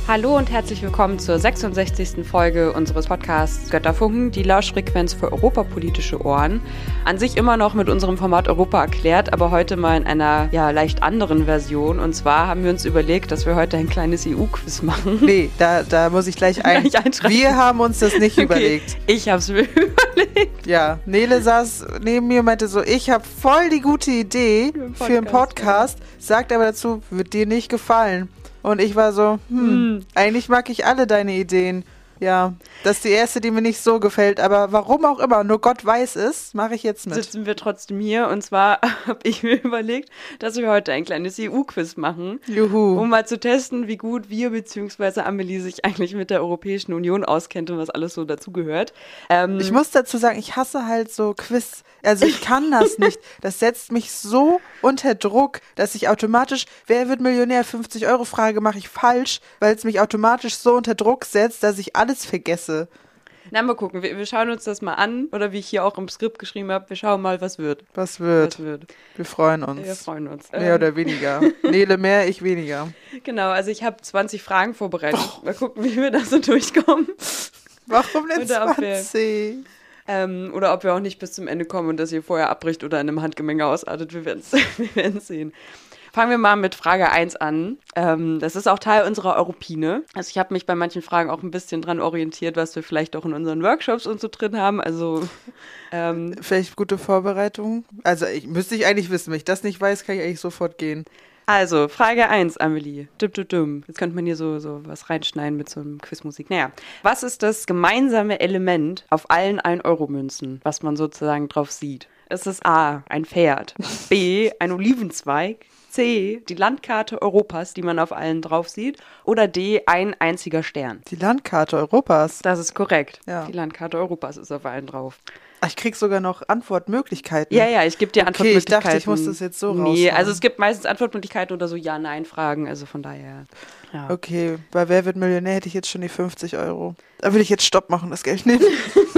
Hallo und herzlich willkommen zur 66. Folge unseres Podcasts Götterfunken, die Lauschfrequenz für europapolitische Ohren. An sich immer noch mit unserem Format Europa erklärt, aber heute mal in einer leicht anderen Version. Und zwar haben wir uns überlegt, dass wir heute ein kleines EU-Quiz machen. Nee, da muss ich gleich einschreiben. Wir haben uns das nicht überlegt. Ich habe es mir überlegt. Ja, Nele saß neben mir und meinte so, ich habe voll die gute Idee für einen Podcast, sagt aber dazu, wird dir nicht gefallen. Und ich war so, eigentlich mag ich alle deine Ideen. Ja, das ist die erste, die mir nicht so gefällt. Aber warum auch immer, nur Gott weiß es, mache ich jetzt mit. Sitzen wir trotzdem hier. Und zwar habe ich mir überlegt, dass wir heute ein kleines EU-Quiz machen. Juhu. Um mal zu testen, wie gut wir bzw. Amelie sich eigentlich mit der Europäischen Union auskennt und was alles so dazugehört. Ich muss dazu sagen, ich hasse halt so Quiz. Also ich kann das nicht. Das setzt mich so unter Druck, dass ich automatisch, wer wird Millionär, 50-Euro-Frage mache ich falsch, weil es mich automatisch so unter Druck setzt, dass ich alles vergesse. Na, mal gucken. Wir schauen uns das mal an. Oder wie ich hier auch im Skript geschrieben habe, wir schauen mal, was wird. Was wird? Wir freuen uns. Wir freuen uns. Mehr oder weniger. Nele mehr, ich weniger. Genau, also ich habe 20 Fragen vorbereitet. Mal gucken, wie wir da so durchkommen. Warum denn 20? Oder ob wir auch nicht bis zum Ende kommen und das hier vorher abbricht oder in einem Handgemenge ausartet. Wir werden es sehen. Fangen wir mal mit Frage 1 an. Das ist auch Teil unserer Europine. Also ich habe mich bei manchen Fragen auch ein bisschen dran orientiert, was wir vielleicht auch in unseren Workshops und so drin haben. Also vielleicht gute Vorbereitung? Also müsste ich eigentlich wissen. Wenn ich das nicht weiß, kann ich eigentlich sofort gehen. Also, Frage 1, Amelie. Jetzt könnte man hier so was reinschneiden mit so einem Quizmusik. Naja, was ist das gemeinsame Element auf allen 1-Euro-Münzen, was man sozusagen drauf sieht? Ist es A, ein Pferd, B, ein Olivenzweig, C, die Landkarte Europas, die man auf allen drauf sieht, oder D, ein einziger Stern? Die Landkarte Europas? Das ist korrekt. Ja. Die Landkarte Europas ist auf allen drauf. Ach, ich krieg sogar noch Antwortmöglichkeiten. Ja, ich gebe dir Antwortmöglichkeiten. Ich dachte, ich muss das jetzt so raushauen. Nee, also es gibt meistens Antwortmöglichkeiten oder so Ja-Nein-Fragen, also von daher. Ja. Okay, bei Wer wird Millionär hätte ich jetzt schon die 50 Euro. Da will ich jetzt Stopp machen, das Geld nehmen.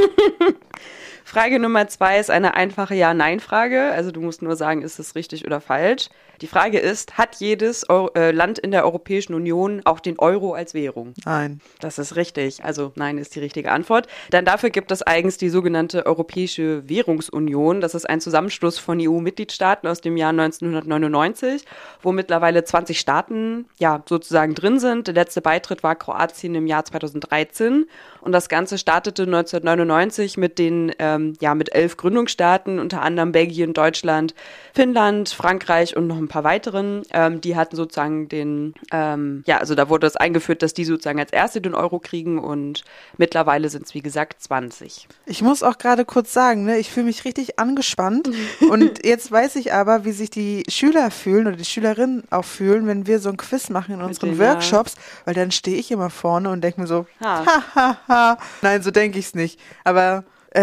Frage Nummer 2 ist eine einfache Ja-Nein-Frage. Also du musst nur sagen, ist es richtig oder falsch. Die Frage ist, hat jedes Land in der Europäischen Union auch den Euro als Währung? Nein. Das ist richtig. Also nein ist die richtige Antwort. Denn dafür gibt es eigens die sogenannte Europäische Währungsunion. Das ist ein Zusammenschluss von EU-Mitgliedstaaten aus dem Jahr 1999, wo mittlerweile 20 Staaten sozusagen drin sind. Der letzte Beitritt war Kroatien im Jahr 2013. Und das Ganze startete 1999 mit den mit 11 Gründungsstaaten, unter anderem Belgien, Deutschland, Finnland, Frankreich und noch ein paar weiteren. Die hatten sozusagen also da wurde das eingeführt, dass die sozusagen als erste den Euro kriegen und mittlerweile sind es, wie gesagt, 20. Ich muss auch gerade kurz sagen, ne, ich fühle mich richtig angespannt und jetzt weiß ich aber, wie sich die Schüler fühlen oder die Schülerinnen auch fühlen, wenn wir so ein Quiz machen in unseren Workshops, weil dann stehe ich immer vorne und denke mir so, ha. Nein, so denke ich es nicht, aber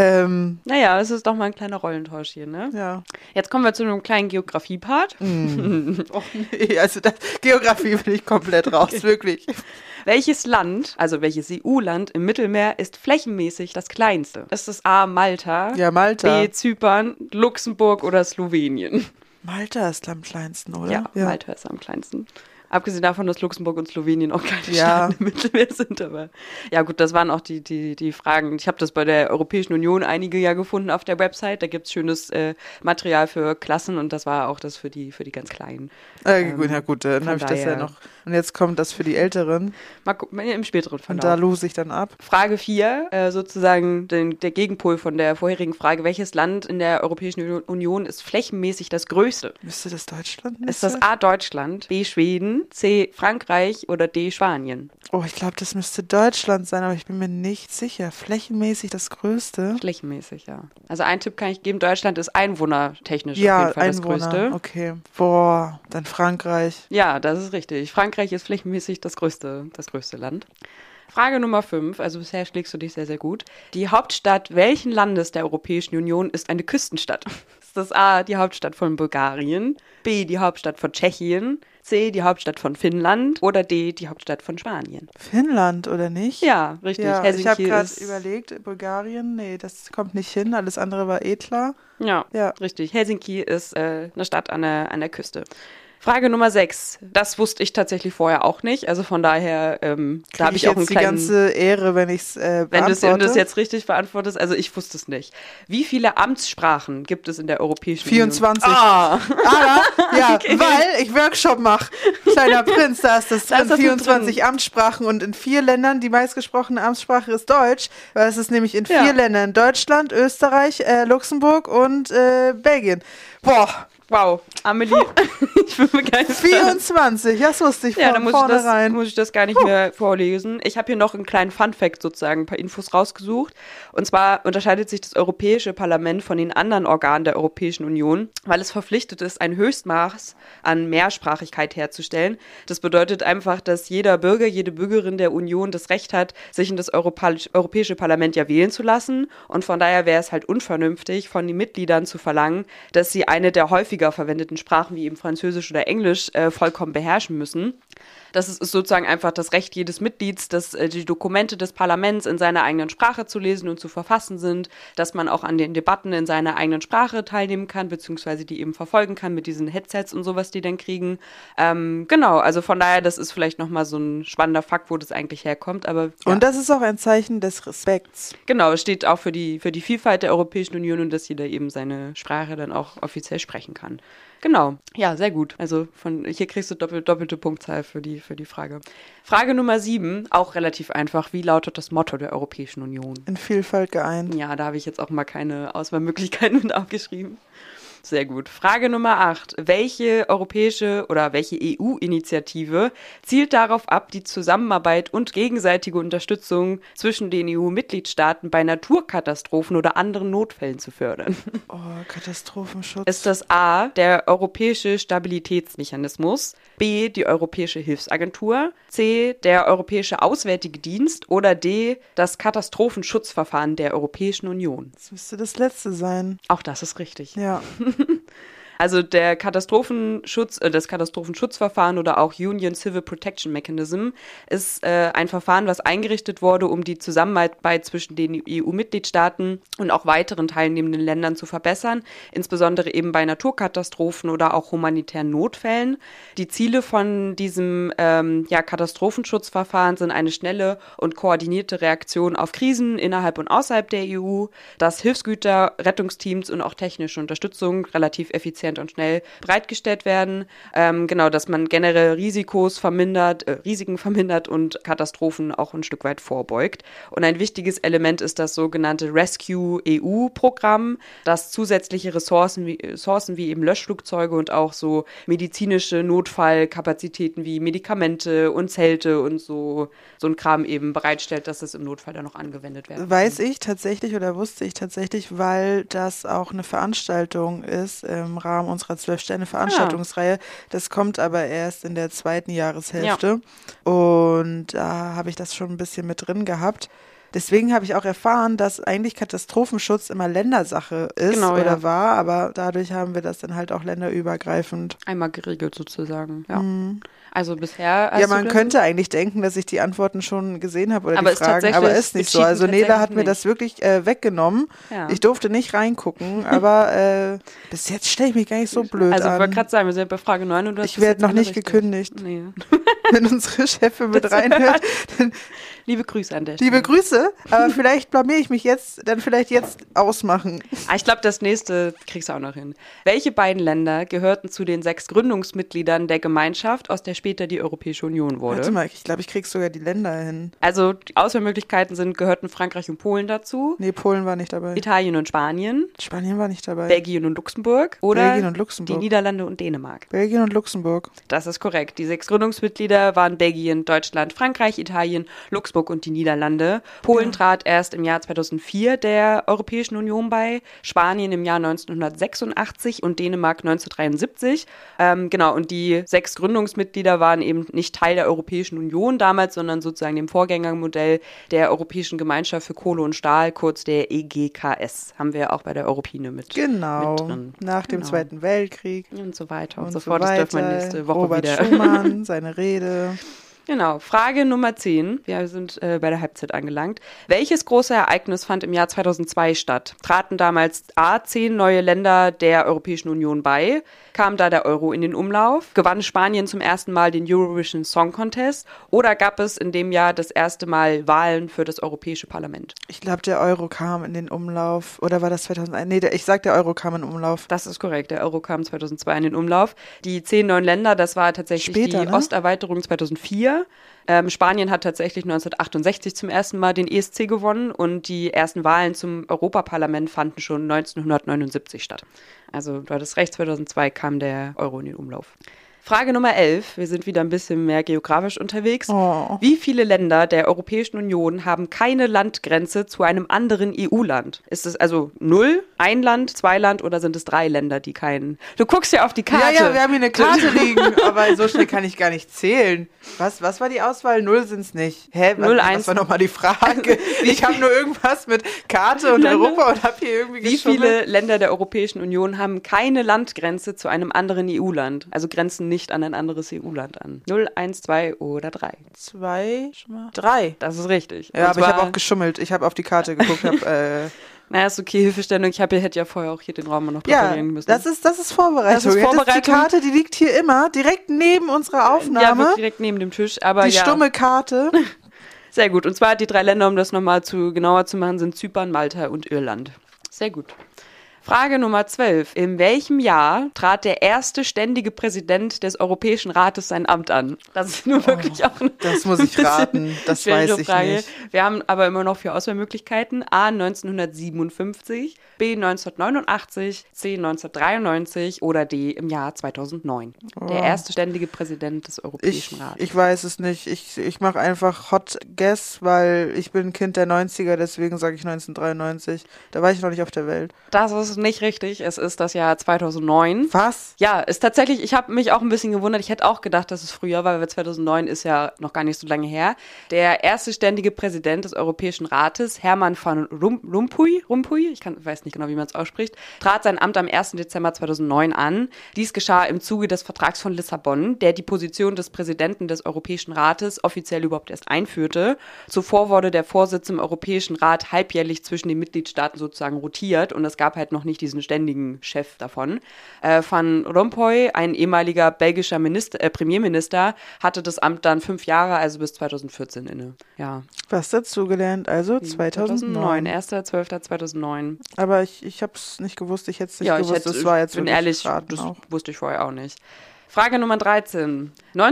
naja, es ist doch mal ein kleiner Rollentausch hier, ne? Ja. Jetzt kommen wir zu einem kleinen Geografie-Part. Och nee, also Geografie bin ich komplett raus, wirklich. Welches Land, also welches EU-Land im Mittelmeer ist flächenmäßig das kleinste? Ist es A, Malta? Ja, Malta. B, Zypern, Luxemburg oder Slowenien? Malta ist am kleinsten, oder? Ja, Malta ist am kleinsten. Abgesehen davon, dass Luxemburg und Slowenien auch keine Staaten im Mittelmeer sind. Aber ja gut, das waren auch die Fragen. Ich habe das bei der Europäischen Union einige gefunden auf der Website. Da gibt es schönes Material für Klassen und das war auch das für die ganz Kleinen. Gut, dann habe ich das ja noch. Und jetzt kommt das für die Älteren. Mal gucken, im späteren Verlauf. Und da lose ich dann ab. Frage 4, sozusagen der Gegenpol von der vorherigen Frage. Welches Land in der Europäischen Union ist flächenmäßig das größte? Müsste das Deutschland? Ist das A, Deutschland, B, Schweden, C, Frankreich oder D, Spanien? Oh, ich glaube, das müsste Deutschland sein, aber ich bin mir nicht sicher. Flächenmäßig das größte? Flächenmäßig, ja. Also einen Tipp kann ich geben, Deutschland ist einwohnertechnisch auf jeden Fall das größte. Okay. Boah, dann Frankreich. Ja, das ist richtig. Frankreich ist flächenmäßig das größte Land. Frage Nummer 5, also bisher schlägst du dich sehr, sehr gut. Die Hauptstadt welchen Landes der Europäischen Union ist eine Küstenstadt? Ist das A, die Hauptstadt von Bulgarien, B, die Hauptstadt von Tschechien, C, die Hauptstadt von Finnland oder D, die Hauptstadt von Spanien? Finnland, oder nicht? Ja, richtig. Ja, Helsinki ich habe gerade überlegt, Bulgarien, nee, das kommt nicht hin, alles andere war klar. Ja, richtig. Helsinki ist eine Stadt an der Küste. Frage Nummer 6. Das wusste ich tatsächlich vorher auch nicht. Also von daher, da habe ich auch einen kleinen... die ganze Ehre, wenn ich es beantworte. Wenn du es jetzt richtig beantwortest. Also ich wusste es nicht. Wie viele Amtssprachen gibt es in der Europäischen 24. Union? 24. Ja, okay. Weil ich Workshop mache. Kleiner Prinz, da ist das drin. 24 Amtssprachen und in 4 Ländern die meistgesprochene Amtssprache ist Deutsch. Weil es ist nämlich in 4 Ländern. Deutschland, Österreich, Luxemburg und Belgien. Boah. Wow, Amelie, ich bin begeistert. 24, das wusste ich von vornherein. Muss ich das gar nicht mehr vorlesen. Ich habe hier noch einen kleinen Funfact sozusagen, ein paar Infos rausgesucht. Und zwar unterscheidet sich das Europäische Parlament von den anderen Organen der Europäischen Union, weil es verpflichtet ist, ein Höchstmaß an Mehrsprachigkeit herzustellen. Das bedeutet einfach, dass jeder Bürger, jede Bürgerin der Union das Recht hat, sich in das Europäische Parlament ja wählen zu lassen. Und von daher wäre es halt unvernünftig, von den Mitgliedern zu verlangen, dass sie eine der häufig verwendeten Sprachen wie eben Französisch oder Englisch vollkommen beherrschen müssen. Das ist sozusagen einfach das Recht jedes Mitglieds, dass die Dokumente des Parlaments in seiner eigenen Sprache zu lesen und zu verfassen sind, dass man auch an den Debatten in seiner eigenen Sprache teilnehmen kann, beziehungsweise die eben verfolgen kann mit diesen Headsets und sowas, die dann kriegen. Genau, also von daher, das ist vielleicht nochmal so ein spannender Fakt, wo das eigentlich herkommt. Aber, ja. Und das ist auch ein Zeichen des Respekts. Genau, es steht auch für die Vielfalt der Europäischen Union und dass jeder eben seine Sprache dann auch offiziell sprechen kann. Genau, ja, sehr gut. Also hier kriegst du doppelte Punktzahl für die Frage. Frage Nummer 7, auch relativ einfach. Wie lautet das Motto der Europäischen Union? In Vielfalt geeint. Ja, da habe ich jetzt auch mal keine Auswahlmöglichkeiten mit aufgeschrieben. Sehr gut. Frage Nummer 8. Welche europäische oder welche EU-Initiative zielt darauf ab, die Zusammenarbeit und gegenseitige Unterstützung zwischen den EU-Mitgliedstaaten bei Naturkatastrophen oder anderen Notfällen zu fördern? Oh, Katastrophenschutz. Ist das A, der Europäische Stabilitätsmechanismus, B, die Europäische Hilfsagentur, C, der Europäische Auswärtige Dienst oder D, das Katastrophenschutzverfahren der Europäischen Union? Das müsste das letzte sein. Auch das ist richtig. Ja. Also der das Katastrophenschutzverfahren oder auch Union Civil Protection Mechanism ist ein Verfahren, was eingerichtet wurde, um die Zusammenarbeit zwischen den EU-Mitgliedstaaten und auch weiteren teilnehmenden Ländern zu verbessern, insbesondere eben bei Naturkatastrophen oder auch humanitären Notfällen. Die Ziele von diesem Katastrophenschutzverfahren sind eine schnelle und koordinierte Reaktion auf Krisen innerhalb und außerhalb der EU, dass Hilfsgüter, Rettungsteams und auch technische Unterstützung relativ effizient und schnell bereitgestellt werden. Dass man generell Risiken vermindert und Katastrophen auch ein Stück weit vorbeugt. Und ein wichtiges Element ist das sogenannte Rescue EU-Programm, das zusätzliche Ressourcen wie eben Löschflugzeuge und auch so medizinische Notfallkapazitäten wie Medikamente und Zelte und so ein Kram eben bereitstellt, dass es im Notfall dann noch angewendet werden kann. Wusste ich tatsächlich, weil das auch eine Veranstaltung ist im Rahmen unserer 12-Sterne-Veranstaltungsreihe. Das kommt aber erst in der 2. Jahreshälfte. Ja. Und da habe ich das schon ein bisschen mit drin gehabt. Deswegen habe ich auch erfahren, dass eigentlich Katastrophenschutz immer Ländersache ist war, aber dadurch haben wir das dann halt auch länderübergreifend einmal geregelt sozusagen. Ja. Also bisher. Ja, man könnte eigentlich denken, dass ich die Antworten schon gesehen habe oder die Fragen, aber ist nicht so. Also Nele hat mir das wirklich weggenommen. Ja. Ich durfte nicht reingucken, aber bis jetzt stelle ich mich gar nicht so blöd an. Also ich wollte gerade sagen, wir sind bei Frage 9 und du hast ich werde noch nicht gekündigt. Nee. Wenn unsere Chefin mit reinhört. Liebe Grüße an der Stelle. Liebe Grüße, aber vielleicht blamiere ich mich jetzt, dann vielleicht jetzt ausmachen. Ich glaube, das nächste kriegst du auch noch hin. Welche beiden Länder gehörten zu den 6 Gründungsmitgliedern der Gemeinschaft, aus der später die Europäische Union wurde? Warte mal, ich glaube, ich krieg sogar die Länder hin. Also die Auswahlmöglichkeiten gehörten Frankreich und Polen dazu. Nee, Polen war nicht dabei. Italien und Spanien. Spanien war nicht dabei. Belgien und Luxemburg. Oder die Niederlande und Dänemark. Belgien und Luxemburg. Das ist korrekt. Die 6 Gründungsmitglieder waren Belgien, Deutschland, Frankreich, Italien, Luxemburg und die Niederlande. Polen trat erst im Jahr 2004 der Europäischen Union bei, Spanien im Jahr 1986 und Dänemark 1973. Und die 6 Gründungsmitglieder waren eben nicht Teil der Europäischen Union damals, sondern sozusagen dem Vorgängermodell der Europäischen Gemeinschaft für Kohle und Stahl, kurz der EGKS. Haben wir auch bei der Europine mit drin. Nach dem Zweiten Weltkrieg. Und so weiter und so fort. Das dürfen wir nächste Woche Robert wieder. Schumann, seine Rede. Genau, Frage Nummer 10. Wir sind bei der Halbzeit angelangt. Welches große Ereignis fand im Jahr 2002 statt? Traten damals A, 10 neue Länder der Europäischen Union bei? Kam da der Euro in den Umlauf? Gewann Spanien zum ersten Mal den Eurovision Song Contest? Oder gab es in dem Jahr das erste Mal Wahlen für das Europäische Parlament? Ich glaube, der Euro kam in den Umlauf. Oder war das 2001? Nee, ich sag, der Euro kam in den Umlauf. Das ist korrekt. Der Euro kam 2002 in den Umlauf. Die 10 neuen Länder, das war tatsächlich Später, die Osterweiterung 2004. Spanien hat tatsächlich 1968 zum ersten Mal den ESC gewonnen und die ersten Wahlen zum Europaparlament fanden schon 1979 statt. Also du hattest recht, 2002 kam der Euro in den Umlauf. Frage Nummer 11. Wir sind wieder ein bisschen mehr geografisch unterwegs. Oh. Wie viele Länder der Europäischen Union haben keine Landgrenze zu einem anderen EU-Land? Ist es also 0, ein Land, 2 Land oder sind es 3 Länder, die keinen... Du guckst ja auf die Karte. Ja, wir haben hier eine Karte liegen, aber so schnell kann ich gar nicht zählen. Was war die Auswahl? 0 sind es nicht. Hä? 0, 1. Was war nochmal die Frage? Ich habe nur irgendwas mit Karte und Europa und habe hier irgendwie geschummelt. Wie viele Länder der Europäischen Union haben keine Landgrenze zu einem anderen EU-Land? Also grenzen nicht an ein anderes EU-Land an. 0, 1, 2 oder 3. 2, 3. Das ist richtig. Ja, aber ich habe auch geschummelt. Ich habe auf die Karte geguckt. Naja, ist okay, Hilfestellung. Ich hätte ja vorher auch hier den Raum noch präparieren müssen. Das ist Vorbereitung. Das ist Vorbereitung. Die Karte, die liegt hier immer direkt neben unserer Aufnahme. Ja, direkt neben dem Tisch. Aber die stumme Karte. Sehr gut. Und zwar die 3 Länder, um das nochmal genauer zu machen, sind Zypern, Malta und Irland. Sehr gut. Frage Nummer 12. In welchem Jahr trat der erste ständige Präsident des Europäischen Rates sein Amt an? Das ist nur wirklich auch eine Das muss ich raten, das weiß ich Frage. nicht. Wir haben aber immer noch 4 Auswahlmöglichkeiten. A. 1957, B. 1989, C. 1993 oder D. im Jahr 2009. Der erste ständige Präsident des Europäischen Rates. Ich weiß es nicht. Ich mache einfach Hot Guess, weil ich bin Kind der 90er, deswegen sage ich 1993. Da war ich noch nicht auf der Welt. Das ist nicht richtig. Es ist das Jahr 2009. Was? Ja, ist tatsächlich, ich habe mich auch ein bisschen gewundert. Ich hätte auch gedacht, dass es früher war, weil 2009 ist ja noch gar nicht so lange her. Der erste ständige Präsident des Europäischen Rates, Herman van Rompuy, ich weiß nicht genau, wie man es ausspricht, trat sein Amt am 1. Dezember 2009 an. Dies geschah im Zuge des Vertrags von Lissabon, der die Position des Präsidenten des Europäischen Rates offiziell überhaupt erst einführte. Zuvor wurde der Vorsitz im Europäischen Rat halbjährlich zwischen den Mitgliedstaaten sozusagen rotiert und es gab halt noch nicht diesen ständigen Chef davon. Van Rompuy, ein ehemaliger belgischer Premierminister, hatte das Amt dann 5 Jahre, also bis 2014 inne. Ja. Was dazugelernt, also 2009. 1.12.2009. Aber ich habe es nicht gewusst, ich hätte es nicht gewusst, das war jetzt bin ehrlich, das wusste ich vorher auch nicht. Frage Nummer 13.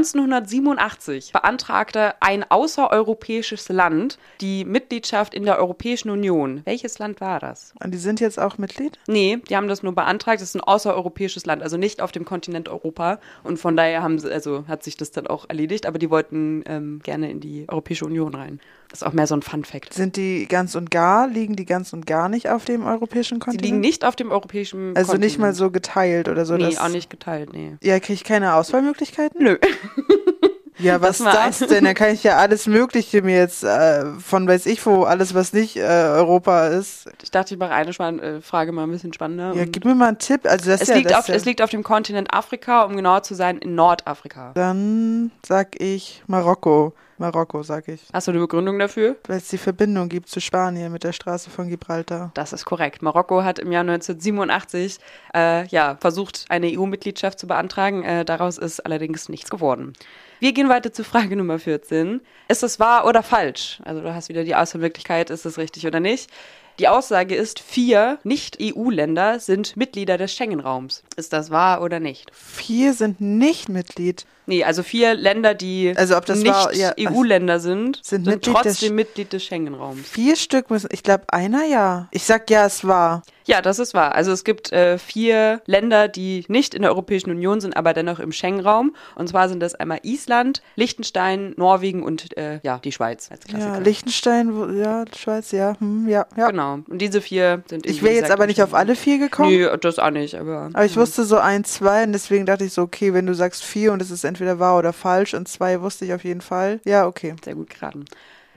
1987 beantragte ein außereuropäisches Land die Mitgliedschaft in der Europäischen Union. Welches Land war das? Und die sind jetzt auch Mitglied? Nee, die haben das nur beantragt. Das ist ein außereuropäisches Land, also nicht auf dem Kontinent Europa. Und von daher hat sich das dann auch erledigt. Aber die wollten gerne in die Europäische Union rein. Das ist auch mehr so ein Fun-Fact. Liegen die ganz und gar nicht auf dem europäischen Kontinent? Sie liegen nicht auf dem europäischen Kontinent. Also nicht mal so geteilt oder so? Nee, auch nicht geteilt, nee. Ja, kriege ich keine Auswahlmöglichkeiten? Nö. Ja, was ist das denn? Da kann ich ja alles Mögliche mir jetzt von weiß ich wo, alles was nicht Europa ist. Ich dachte, ich mache eine Frage mal ein bisschen spannender. Ja, gib mir mal einen Tipp. Also es liegt auf dem Kontinent Afrika, um genauer zu sein, in Nordafrika. Dann sag ich Marokko. Marokko, sag ich. Hast du eine Begründung dafür? Weil es die Verbindung gibt zu Spanien mit der Straße von Gibraltar. Das ist korrekt. Marokko hat im Jahr 1987 versucht, eine EU-Mitgliedschaft zu beantragen. Daraus ist allerdings nichts geworden. Wir gehen weiter zu Frage Nummer 14. Ist das wahr oder falsch? Also du hast wieder die Auswahlmöglichkeit, ist das richtig oder nicht? Die Aussage ist, 4 Nicht-EU-Länder sind Mitglieder des Schengen-Raums. Ist das wahr oder nicht? 4 sind nicht Mitglied. Nee, also 4 Länder, die nicht EU-Länder sind trotzdem Mitglied des Schengen-Raums. 4 Stück müssen, ich glaube einer ja. Ich sag ja, es war. Ja, das ist wahr. Also es gibt 4 Länder, die nicht in der Europäischen Union sind, aber dennoch im Schengen-Raum. Und zwar sind das einmal Island, Liechtenstein, Norwegen und die Schweiz als Klassiker. Ja, Liechtenstein, ja, Schweiz, ja. Genau. Und diese 4 sind Ich wäre jetzt aber nicht auf alle 4 gekommen. Nee, das auch nicht. Aber ich wusste so 1, 2 und deswegen dachte ich so, okay, wenn du sagst 4 und es ist entweder wahr oder falsch und 2 wusste ich auf jeden Fall. Ja, okay. Sehr gut geraten.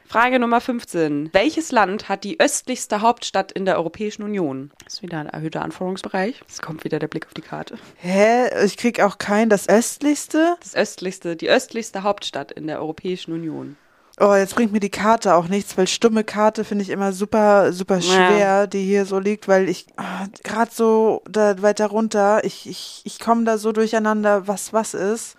Frage Nummer 15. Welches Land hat die östlichste Hauptstadt in der Europäischen Union? Das ist wieder ein erhöhter Anforderungsbereich. Jetzt kommt wieder der Blick auf die Karte. Hä? Ich krieg auch das östlichste? Die östlichste Hauptstadt in der Europäischen Union. Oh, jetzt bringt mir die Karte auch nichts, weil stumme Karte finde ich immer super, super schwer, die hier so liegt, weil ich gerade so da weiter runter, ich komme da so durcheinander, was ist.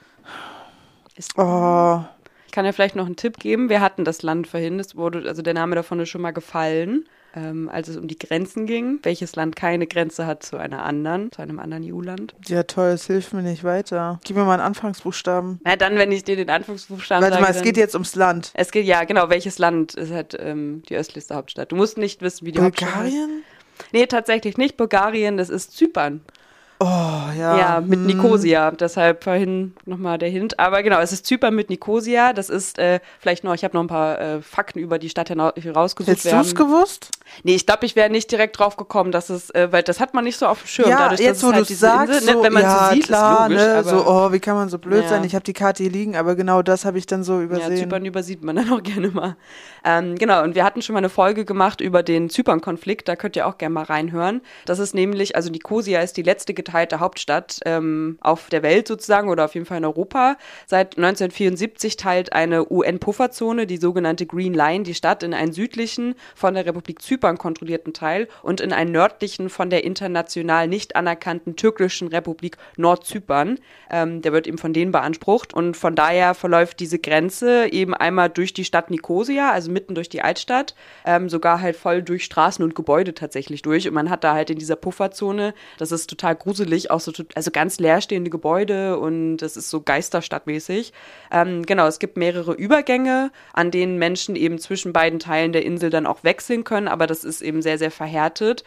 Oh. Ich kann ja vielleicht noch einen Tipp geben. Wir hatten das Land vorhin, also der Name davon ist schon mal gefallen, als es um die Grenzen ging. Welches Land keine Grenze hat zu einem anderen EU-Land? Ja, toll, es hilft mir nicht weiter. Gib mir mal einen Anfangsbuchstaben. Na, dann, wenn ich dir den Anfangsbuchstaben sage. Warte mal, es geht jetzt ums Land. Es geht, ja, genau, welches Land ist halt die östlichste Hauptstadt? Du musst nicht wissen, wie die Hauptstadt heißt. Bulgarien? Nee, tatsächlich nicht Bulgarien, das ist Zypern. Oh, ja. Ja, mit Nikosia. Deshalb vorhin nochmal der Hint. Aber genau, es ist Zypern mit Nikosia. Das ist vielleicht noch, ich habe noch ein paar Fakten über die Stadt herausgesucht. Hättest du es gewusst? Nee, ich glaube, ich wäre nicht direkt drauf gekommen, dass es, weil das hat man nicht so auf dem Schirm. Ja, dadurch, jetzt dass wo es du halt diese sagst, Insel, so, wenn man ja, so sieht, klar, ist logisch. Ne, Aber, so, wie kann man so blöd sein? Ich habe die Karte hier liegen, aber genau das habe ich dann so übersehen. Ja, Zypern übersieht man dann auch gerne mal. Genau, und wir hatten schon mal eine Folge gemacht über den Zypern-Konflikt, da könnt ihr auch gerne mal reinhören. Das ist nämlich, also Nikosia ist die letzte geteilte Hauptstadt auf der Welt sozusagen oder auf jeden Fall in Europa. Seit 1974 teilt eine UN-Pufferzone, die sogenannte Green Line, die Stadt in einen südlichen, von der Republik Zypern kontrollierten Teil und in einen nördlichen, von der international nicht anerkannten türkischen Republik Nordzypern. Der wird eben von denen beansprucht und von daher verläuft diese Grenze eben einmal durch die Stadt Nikosia, also mitten durch die Altstadt, sogar halt voll durch Straßen und Gebäude tatsächlich durch und man hat da halt in dieser Pufferzone, das ist total gruselig, auch so, also ganz leerstehende Gebäude und das ist so geisterstadtmäßig. Genau, es gibt mehrere Übergänge, an denen Menschen eben zwischen beiden Teilen der Insel dann auch wechseln können, aber das ist eben sehr, sehr verhärtet.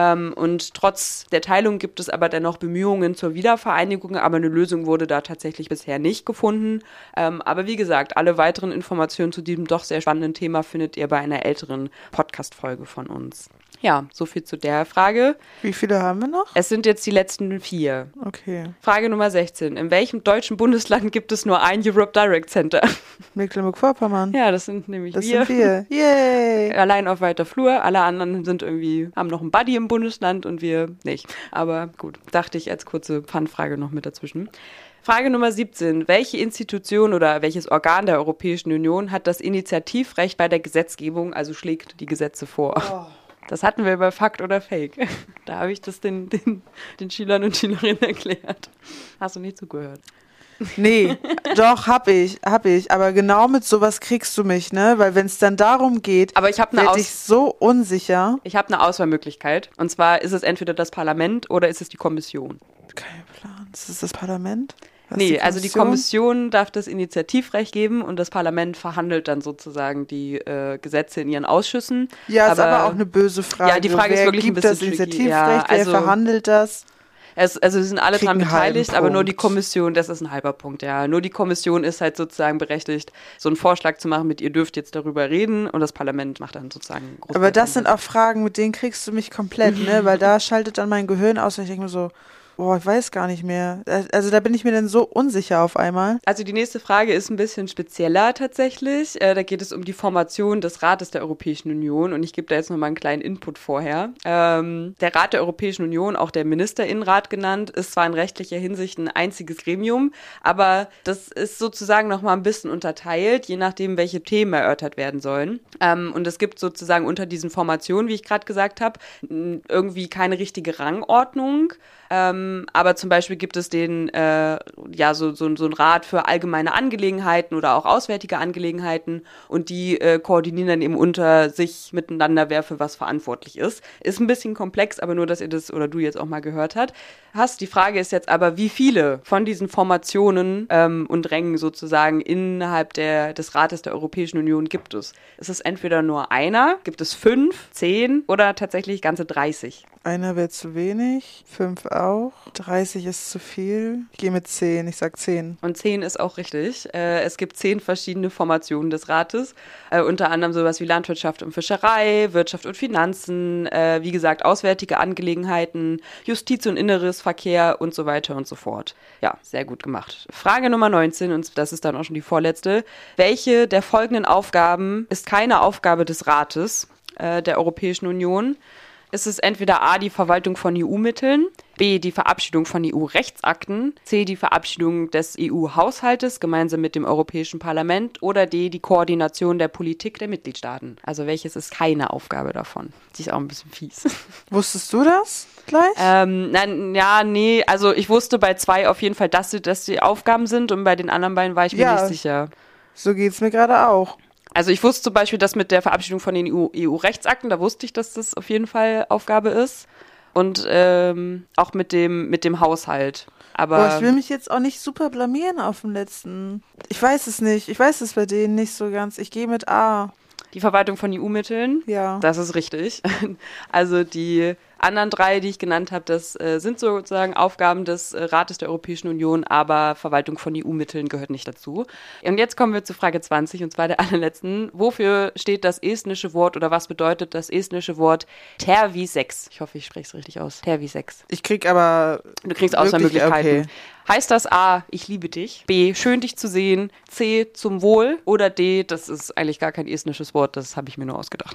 Und trotz der Teilung gibt es aber dennoch Bemühungen zur Wiedervereinigung, aber eine Lösung wurde da tatsächlich bisher nicht gefunden. Aber wie gesagt, alle weiteren Informationen zu diesem doch sehr spannenden Thema findet ihr bei einer älteren Podcast-Folge von uns. Ja, so viel zu der Frage. Wie viele haben wir noch? Es sind jetzt die letzten 4. Okay. Frage Nummer 16. In welchem deutschen Bundesland gibt es nur ein Europe Direct Center? Mecklenburg-Vorpommern. Ja, das sind nämlich wir. Das sind wir. Yay! Allein auf weiter Flur. Alle anderen haben noch einen Buddy im Bundesland und wir nicht. Aber gut, dachte ich als kurze Fun-Frage noch mit dazwischen. Frage Nummer 17. Welche Institution oder welches Organ der Europäischen Union hat das Initiativrecht bei der Gesetzgebung, also schlägt die Gesetze vor? Oh. Das hatten wir bei Fakt oder Fake. Da habe ich das den Schülern und Schülerinnen erklärt. Hast du nicht zugehört? Nee, doch, hab ich. Aber genau mit sowas kriegst du mich, ne? Weil wenn es dann darum geht, werde ich so unsicher. Ich habe eine Auswahlmöglichkeit. Und zwar ist es entweder das Parlament oder ist es die Kommission. Kein Plan. Ist es das Parlament? Nee, also die Kommission darf das Initiativrecht geben und das Parlament verhandelt dann sozusagen die Gesetze in ihren Ausschüssen. Ja, ist aber auch eine böse Frage. Ja, die Frage ist wirklich ein bisschen tricky. Das Initiativrecht, wer verhandelt das? Also sie sind alle dran beteiligt, aber nur die Kommission, das ist ein halber Punkt, ja. Nur die Kommission ist halt sozusagen berechtigt, so einen Vorschlag zu machen mit, ihr dürft jetzt darüber reden und das Parlament macht dann sozusagen einen Großteil. Aber das sind auch Fragen, mit denen kriegst du mich komplett, ne? Weil da schaltet dann mein Gehirn aus und ich denke mir so, boah, ich weiß gar nicht mehr. Also da bin ich mir dann so unsicher auf einmal. Also die nächste Frage ist ein bisschen spezieller tatsächlich. Da geht es um die Formation des Rates der Europäischen Union und ich gebe da jetzt nochmal einen kleinen Input vorher. Der Rat der Europäischen Union, auch der Ministerinnenrat genannt, ist zwar in rechtlicher Hinsicht ein einziges Gremium, aber das ist sozusagen nochmal ein bisschen unterteilt, je nachdem, welche Themen erörtert werden sollen. Und es gibt sozusagen unter diesen Formationen, wie ich gerade gesagt habe, irgendwie keine richtige Rangordnung. Aber zum Beispiel gibt es so einen Rat für allgemeine Angelegenheiten oder auch auswärtige Angelegenheiten und die koordinieren dann eben unter sich miteinander, wer für was verantwortlich ist. Ist ein bisschen komplex, aber nur, dass ihr das oder du jetzt auch mal gehört hast. Die Frage ist jetzt aber, wie viele von diesen Formationen und Rängen sozusagen innerhalb des Rates der Europäischen Union gibt es? Ist es entweder nur einer, gibt es 5, 10 oder tatsächlich ganze 30? Einer wäre zu wenig, 5 auch, 30 ist zu viel. Ich gehe mit 10, ich sag 10. Und 10 ist auch richtig. Es gibt 10 verschiedene Formationen des Rates. Unter anderem sowas wie Landwirtschaft und Fischerei, Wirtschaft und Finanzen, wie gesagt, auswärtige Angelegenheiten, Justiz und Inneres, Verkehr und so weiter und so fort. Ja, sehr gut gemacht. Frage Nummer 19, und das ist dann auch schon die vorletzte. Welche der folgenden Aufgaben ist keine Aufgabe des Rates der Europäischen Union? Ist es entweder A, die Verwaltung von EU-Mitteln, B, die Verabschiedung von EU-Rechtsakten, C, die Verabschiedung des EU-Haushaltes gemeinsam mit dem Europäischen Parlament oder D, die Koordination der Politik der Mitgliedstaaten? Also welches ist keine Aufgabe davon? Die ist auch ein bisschen fies. Wusstest du das gleich? Nee, also ich wusste bei 2 auf jeden Fall, dass die Aufgaben sind und bei den anderen beiden war ich mir nicht sicher. So geht's mir gerade auch. Also ich wusste zum Beispiel, dass mit der Verabschiedung von den EU-Rechtsakten, da wusste ich, dass das auf jeden Fall Aufgabe ist. Und auch mit dem Haushalt. Aber ich will mich jetzt auch nicht super blamieren auf dem letzten. Ich weiß es nicht. Ich weiß es bei denen nicht so ganz. Ich gehe mit A. Die Verwaltung von EU-Mitteln? Ja. Das ist richtig. Also die anderen 3, die ich genannt habe, das sind sozusagen Aufgaben des Rates der Europäischen Union, aber Verwaltung von EU-Mitteln gehört nicht dazu. Und jetzt kommen wir zu Frage 20, und zwar der allerletzten. Wofür steht das estnische Wort oder was bedeutet das estnische Wort tervisex? Ich hoffe, ich spreche es richtig aus. Tervisex. Ich krieg aber... Du kriegst Auswahlmöglichkeiten. Okay. Heißt das A, ich liebe dich, B, schön dich zu sehen, C, zum Wohl oder D, das ist eigentlich gar kein estnisches Wort, das habe ich mir nur ausgedacht.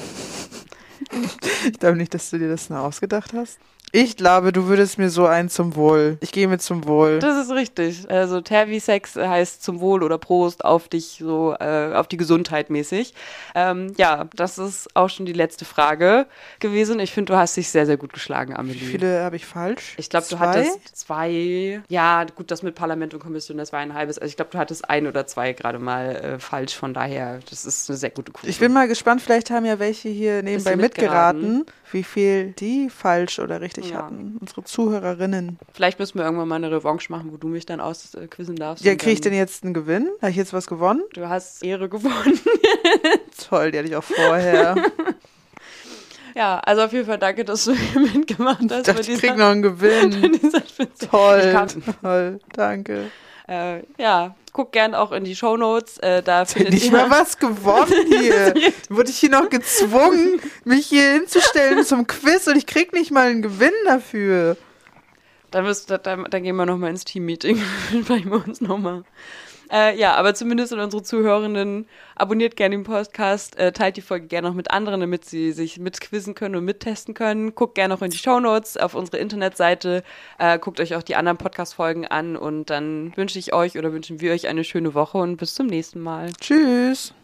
Ich glaube nicht, dass du dir das nur ausgedacht hast. Ich glaube, du würdest mir so ein zum Wohl. Ich gehe mit zum Wohl. Das ist richtig. Also Tervisex heißt zum Wohl oder Prost auf dich, so auf die Gesundheit mäßig. Ja, das ist auch schon die letzte Frage gewesen. Ich finde, du hast dich sehr, sehr gut geschlagen, Amelie. Wie viele habe ich falsch? Ich glaube, du hattest 2. Ja, gut, das mit Parlament und Kommission, das war ein halbes. Also ich glaube, du hattest 1 oder 2 gerade mal falsch. Von daher, das ist eine sehr gute Quote. Ich bin mal gespannt, vielleicht haben ja welche hier nebenbei mitgeraten, wie viel die falsch oder richtig hatten. Unsere Zuhörerinnen. Vielleicht müssen wir irgendwann mal eine Revanche machen, wo du mich dann ausquizzen darfst. Ja, kriege ich denn jetzt einen Gewinn? Habe ich jetzt was gewonnen? Du hast Ehre gewonnen. Toll, die hatte ich auch vorher. Ja, also auf jeden Fall danke, dass du hier mitgemacht hast. Ich krieg noch einen Gewinn. Toll, danke. Ja, guck gern auch in die Shownotes. Da findet nicht mal was gewonnen hier. Wurde ich hier noch gezwungen, mich hier hinzustellen zum Quiz und ich krieg nicht mal einen Gewinn dafür. Dann gehen wir nochmal ins Team-Meeting. Dann sprechen wir uns nochmal. Ja, aber zumindest an unsere Zuhörenden, abonniert gerne den Podcast, teilt die Folge gerne noch mit anderen, damit sie sich mitquizzen können und mittesten können. Guckt gerne noch in die Shownotes auf unsere Internetseite, guckt euch auch die anderen Podcast-Folgen an und dann wünschen wir euch eine schöne Woche und bis zum nächsten Mal. Tschüss.